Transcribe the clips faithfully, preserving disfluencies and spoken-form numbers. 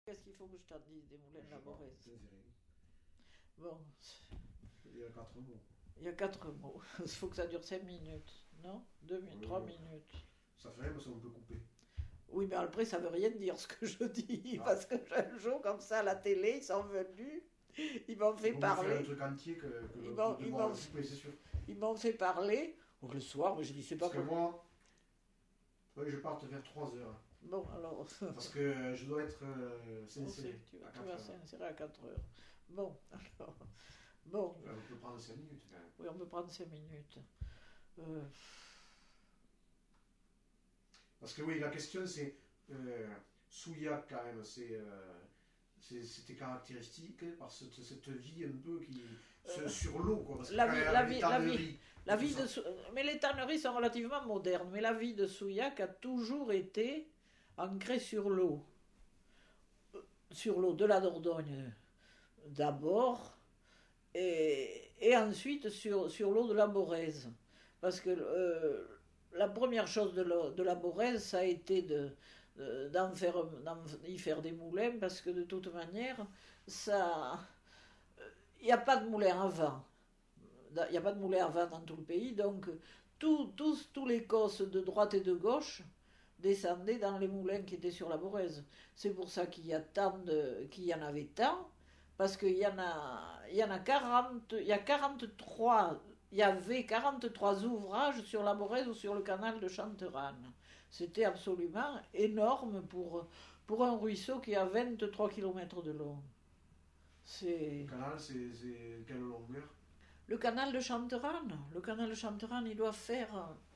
Qu'est-ce qu'il faut que je t'en dise des moulins de la Borèze? Bon. Il y a quatre mots. Il y a quatre mots. Il faut que ça dure cinq minutes, non? Deux minutes, trois minutes. Ça fait rien parce qu'on peut couper. Oui, mais après, ça veut rien dire ce que je dis. Ah. Parce que un jour, comme ça, à la télé, ils sont venus. Ils m'ont fait On parler. faire un truc entier que, que Ils le- m'ont- de ils voir m'ont- le couper, c'est sûr. Ils m'ont fait parler. Donc, le soir, mais je dis, c'est pas Parce que pour... moi, oui, je parte vers trois heures. Bon, alors... Parce que je dois être euh, on sait sincère. que tu, à tu quatre vas heures. s'insérer à quatre heures. Bon, alors... Bon, Ouais, on peut prendre cinq minutes quand même. oui, on peut prendre cinq minutes. Euh, Parce que oui, la question c'est euh, Souillac quand même, c'est euh, c'est- c'était caractéristique par cette, cette vie un peu qui ce- Euh, sur l'eau quoi. Parce que la quand vie- il y a la les vie- la vie- tanneries, La tout vie ça. de Sou- mais les tanneries sont relativement modernes, mais la vie de Souillac a toujours été ancrée sur l'eau. Euh, Sur l'eau de la Dordogne d'abord, et, et ensuite sur, sur l'eau de la Borèze. Parce que euh, la première chose de la, de la Borèze, ça a été de, de- d'en faire, d'en y faire des moulins, parce que de toute manière, ça, il n'y a pas de moulin à vent. Il n'y a pas de moulin à vent dans tout le pays, donc tout- tous, tous les cosses de droite et de gauche descendaient dans les moulins qui étaient sur la Borèze. C'est pour ça qu'il y a tant de, qu'il y en avait tant, parce qu'il y en a, il y en a quarante, il y a quarante-trois, il y avait quarante-trois ouvrages sur la Borèze ou sur le canal de Chanteranne. C'était absolument énorme pour, pour un ruisseau qui a vingt-trois kilomètres de long. C'est... Le canal, c'est c'est quelle longueur? Le canal de Chanteranne, le canal de Chanteranne, il doit faire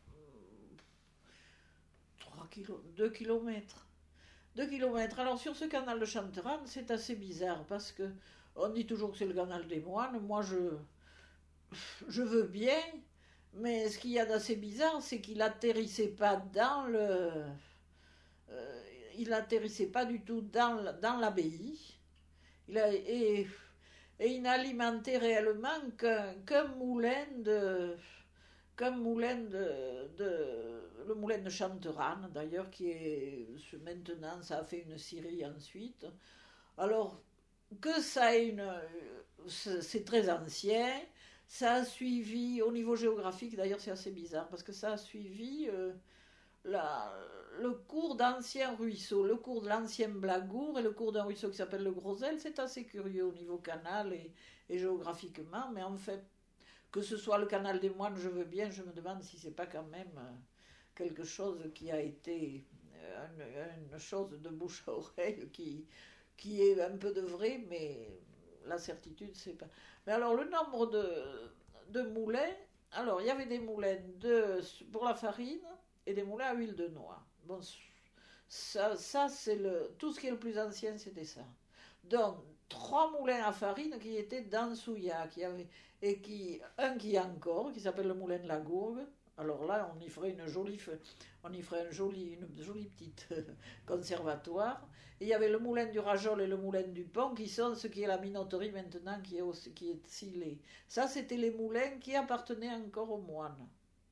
trois kilo, deux kilomètres. deux kilomètres. Alors sur ce canal de Chanteranne, c'est assez bizarre parce que on dit toujours que c'est le canal des moines. Moi, je, je veux bien, mais ce qu'il y a d'assez bizarre, c'est qu'il atterrissait pas dans le, euh, il atterrissait pas du tout dans, la- dans l'abbaye. Il a, et, et il n'alimentait réellement qu'un, qu'un moulin de qu'un moulin de, de le moulin de Chanteranne d'ailleurs qui est maintenant ça a fait une scierie ensuite. Alors que ça ait une c'est c'est très ancien, ça a suivi au niveau géographique d'ailleurs c'est assez bizarre parce que ça a suivi euh, la, le cours d'anciens ruisseaux, le cours de l'ancien Blagour et le cours d'un ruisseau qui s'appelle le Grosel. C'est assez curieux au niveau canal et, et géographiquement, mais en fait, que ce soit le canal des moines, je veux bien, je me demande si c'est pas quand même euh, quelque chose qui a été euh, une, une chose de bouche à oreille qui, qui est un peu de vrai, mais la certitude, c'est pas. Mais alors, le nombre de, de moulins, alors il y avait des moulins de, pour la farine et des moulins à huile de noix. Bon, ça, ça c'est le, tout ce qui est le plus ancien, c'était ça. Donc, trois moulins à farine qui étaient dans Souillac, qui avait, et qui, un qui est encore, qui s'appelle le moulin de la Gourgue. Alors là, on y ferait une jolie, on y ferait une jolie, une jolie petite conservatoire. Et il y avait le moulin du Rajol et le moulin du Pont, qui sont ce qui est la minoterie maintenant, qui est, aussi, qui est scellée. Ça, c'était les moulins qui appartenaient encore aux moines.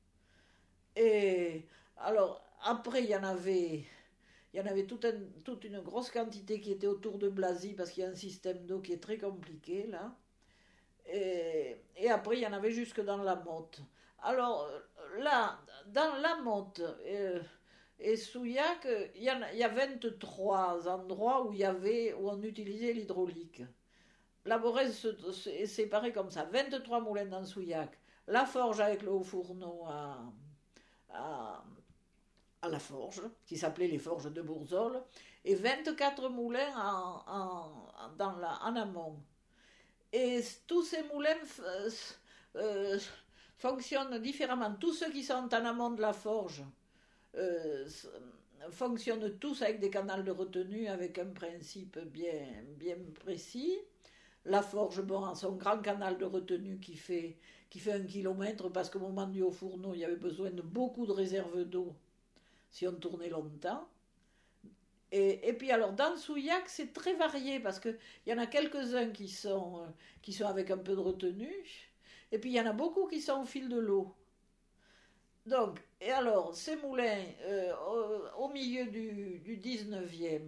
Et alors, après, il y en avait, il y en avait toute, un, toute une grosse quantité qui était autour de Blazy, parce qu'il y a un système d'eau qui est très compliqué, là. Et, et après, il y en avait jusque dans la Motte. Alors, là, dans la Motte euh, et Souillac, il y, en a, il y a vingt-trois endroits où, il y avait, où on utilisait l'hydraulique. La Borèze est séparée comme ça. vingt-trois moulins dans Souillac. La forge avec le haut fourneau à... À, à la forge, qui s'appelait les forges de Bourzol, et vingt-quatre moulins en, en, dans la, en amont. Et tous ces moulins euh, euh, fonctionnent différemment. Tous ceux qui sont en amont de la forge euh, fonctionnent tous avec des canals de retenue, avec un principe bien, bien précis. La forge, bon, a son grand canal de retenue qui fait, qui fait un kilomètre, parce qu'au moment du haut fourneau, il y avait besoin de beaucoup de réserves d'eau, si on tournait longtemps. Et, et puis alors, dans Souillac, c'est très varié, parce qu'il y en a quelques-uns qui sont, qui sont avec un peu de retenue, et puis il y en a beaucoup qui sont au fil de l'eau. Donc, et alors, ces moulins, euh, au, au milieu du, du dix-neuvième,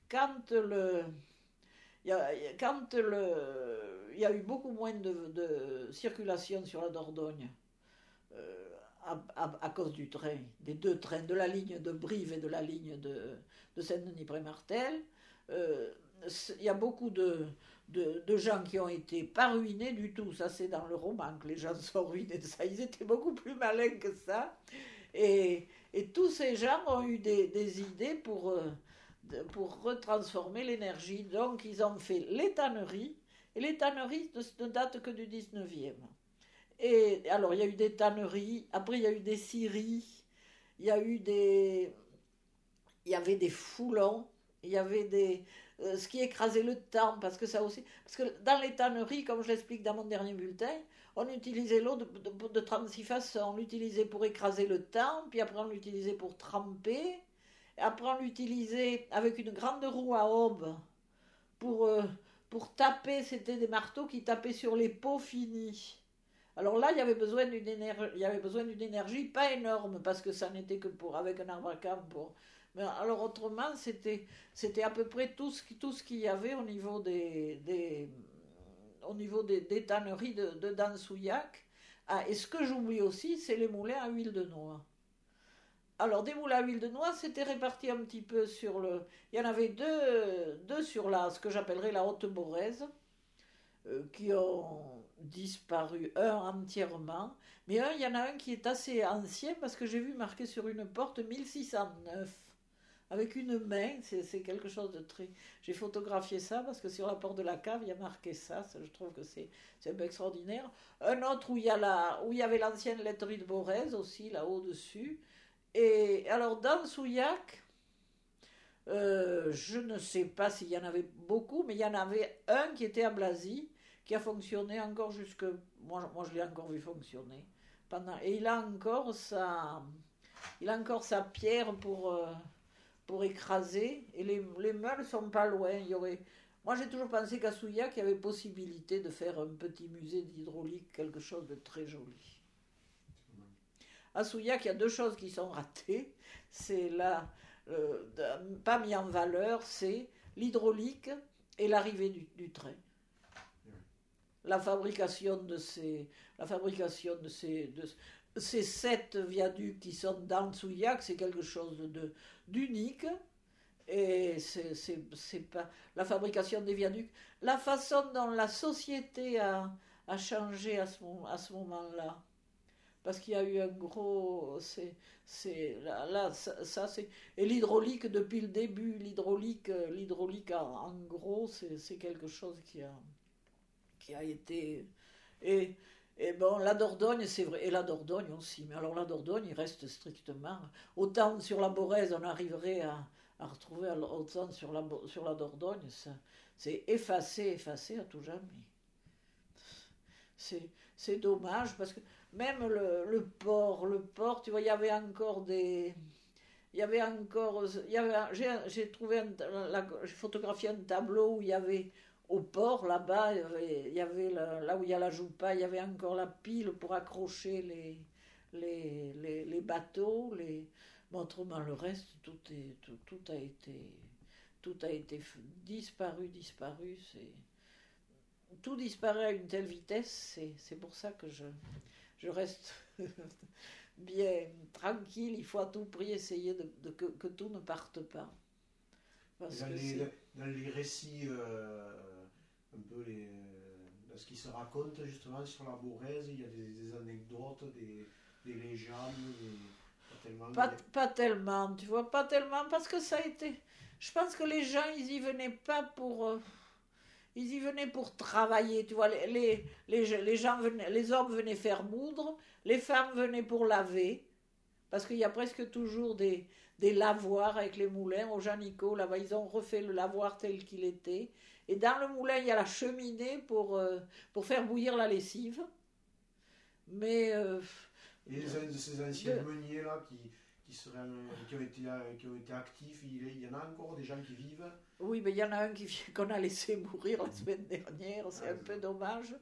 quand le, il y a, quand le, il y a eu beaucoup moins de, de circulation sur la Dordogne, euh, à, à, à cause du train, des deux trains, de la ligne de Brive et de la ligne de, de Saint-Denis-Pré-Martel, euh, il y a beaucoup de, de, de gens qui ont été pas ruinés du tout. Ça, c'est dans le roman que les gens sont ruinés de ça. Ils étaient beaucoup plus malins que ça. Et, et tous ces gens ont eu des, des idées pour, euh, pour retransformer l'énergie. Donc, ils ont fait les tanneries. Et les tanneries ne, ne datent que du dix-neuvième. Et alors, il y a eu des tanneries. Après, il y a eu des scieries. Il y a eu des... Il y avait des foulons. Il y avait des... Euh, ce qui écrasait le temps, parce que ça aussi... Parce que dans les tanneries, comme je l'explique dans mon dernier bulletin, on utilisait l'eau de, de, de trente-six façons. On l'utilisait pour écraser le temps, puis après on l'utilisait pour tremper, et après on l'utilisait avec une grande roue à aube pour, euh, pour taper. C'était des marteaux qui tapaient sur les pots finis. Alors là, il y avait besoin d'une énergie, il y avait besoin d'une énergie pas énorme, parce que ça n'était que pour, avec un arbre à camp, pour... Mais alors autrement, c'était, c'était à peu près tout ce, tout ce qu'il y avait au niveau des, des, au niveau des, des tanneries de, de Dansouillac. Ah, et ce que j'oublie aussi, c'est les moulins à huile de noix. Alors, des moulins à huile de noix, c'était réparti un petit peu sur le... Il y en avait deux, deux sur la, ce que j'appellerais la Haute-Borèze, euh, qui ont disparu, un entièrement. Mais un, il y en a un qui est assez ancien, parce que j'ai vu marqué sur une porte mille six cent neuf. Avec une main, c'est, c'est quelque chose de très... J'ai photographié ça parce que sur la porte de la cave, il y a marqué ça. ça je trouve que c'est, c'est un peu extraordinaire. Un autre où il y, a la, où il y avait l'ancienne laiterie de Borèze aussi, là-haut dessus. Et alors, dans Souillac, euh, je ne sais pas s'il y en avait beaucoup, mais il y en avait un qui était à Blazy, qui a fonctionné encore jusque... Moi, moi je l'ai encore vu fonctionner. Pendant, et il a encore sa, il a encore sa pierre pour... Euh, pour écraser, et les, les meules sont pas loin. Il y aurait... Moi, j'ai toujours pensé qu'à Souillac, il y avait possibilité de faire un petit musée d'hydraulique, quelque chose de très joli. À Souillac, il y a deux choses qui sont ratées. C'est là, euh, pas mis en valeur, c'est l'hydraulique et l'arrivée du, du train. La fabrication de ces, la fabrication de ces, de, ces sept viaducs qui sont dans Souillac, c'est quelque chose de, d'unique. Et c'est, c'est, c'est pas la fabrication des viaducs, la façon dont la société a, a changé à ce, à ce moment-là. Parce qu'il y a eu un gros... C'est, c'est, là, là ça, ça, c'est... Et l'hydraulique, depuis le début, l'hydraulique, l'hydraulique en, en gros, c'est, c'est quelque chose qui a, qui a été... Et, et bon, la Dordogne, c'est vrai, et la Dordogne aussi. Mais alors la Dordogne, il reste strictement... Autant sur la Borèze, on arriverait à, à retrouver, autant sur la, sur la Dordogne, ça, c'est effacé, effacé à tout jamais. C'est, c'est dommage, parce que même le, le port, le port, tu vois, il y avait encore des... Il y avait encore... Il y avait, j'ai, j'ai trouvé, un, la, j'ai photographié un tableau où il y avait... Au port, là-bas, il y avait, il y avait la, là où il y a la Joupa, il y avait encore la pile pour accrocher les, les, les, les bateaux. Les... Mais autrement, le reste, tout, est, tout, tout a été, tout a été disparu, disparu. C'est... Tout disparaît à une telle vitesse, c'est, c'est pour ça que je, je reste bien tranquille. Il faut à tout prix essayer de, de, que, que tout ne parte pas. Parce dans, que les, dans les récits... Euh... un peu les, euh, ce qui se raconte justement sur la Borèze, il y a des, des anecdotes, des, des légendes, des, pas tellement. Pas, pas tellement, tu vois, pas tellement, parce que ça a été... Je pense que les gens, ils y venaient pas pour... Euh, ils y venaient pour travailler, tu vois, les, les, les, les gens venaient, les hommes venaient faire moudre, les femmes venaient pour laver, parce qu'il y a presque toujours des, des lavoirs avec les moulins. Au Jean-Nicot, là-bas, ils ont refait le lavoir tel qu'il était. Et dans le moulin, il y a la cheminée pour, euh, pour faire bouillir la lessive. Mais... Euh, et les, de ces anciens de... meuniers-là qui, qui, seraient, qui, ont été, qui ont été actifs, il, il y en a encore des gens qui vivent? Oui, mais il y en a un qui, qu'on a laissé mourir la semaine dernière. C'est ah, un c'est peu ça. Dommage.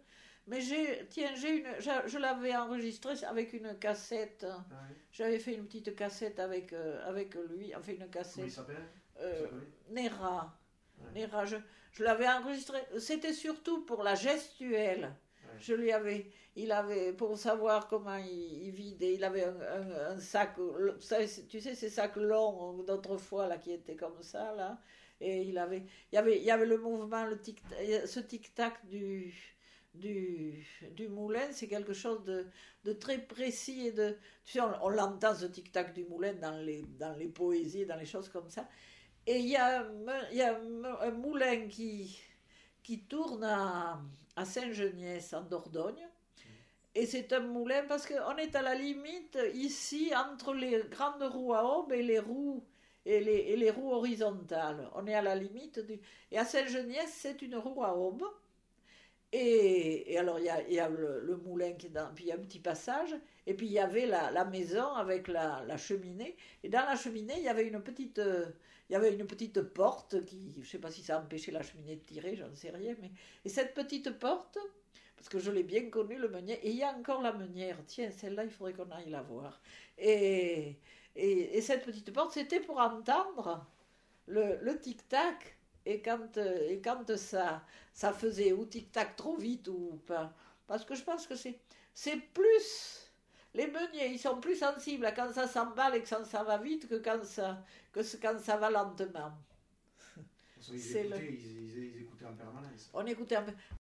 Mais j'ai, tiens, j'ai une, je, je l'avais enregistré avec une cassette. Ah oui. J'avais fait une petite cassette avec, euh, avec lui, enfin une cassette. Comment il s'appelle euh, Nera. Ouais. Nera, je, je l'avais enregistré. C'était surtout pour la gestuelle. Ouais. Je lui avais, il avait, pour savoir comment il, il vidait, il avait un, un, un sac, ça, tu sais, ces sacs longs d'autrefois, là, qui étaient comme ça, là. Et il avait, il y avait, il y avait le mouvement, le tic, ce tic-tac du, du, du moulin, c'est quelque chose de, de très précis et de, tu sais, on, on l'entend ce tic-tac du moulin dans les, dans les poésies, dans les choses comme ça. Et il y a, un, il y a un, un moulin qui, qui tourne à, à Saint-Geniès, en Dordogne. Et c'est un moulin parce qu'on est à la limite ici entre les grandes roues à aubes et les roues et les, et les roues horizontales. On est à la limite du... Et à Saint-Geniès, c'est une roue à aubes. Et, et alors, il y a, il y a le, le moulin qui est dans... Puis il y a un petit passage. Et puis, il y avait la, la maison avec la, la cheminée. Et dans la cheminée, il y avait une petite... Euh, il y avait une petite porte qui... Je ne sais pas si ça empêchait la cheminée de tirer, j'en sais rien. Mais... Et cette petite porte... Parce que je l'ai bien connu, le meunier. Et il y a encore la meunière. Tiens, celle-là, il faudrait qu'on aille la voir. Et... Et, et cette petite porte, c'était pour entendre le, le tic-tac. Et quand, et quand ça, ça faisait ou tic-tac trop vite ou pas. Parce que je pense que c'est, c'est plus... Les meuniers, ils sont plus sensibles à quand ça s'emballe et que ça, ça va vite que quand ça, que quand ça va lentement. Ils écoutaient, le... ils, ils, ils écoutaient en permanence. On écoutait un peu.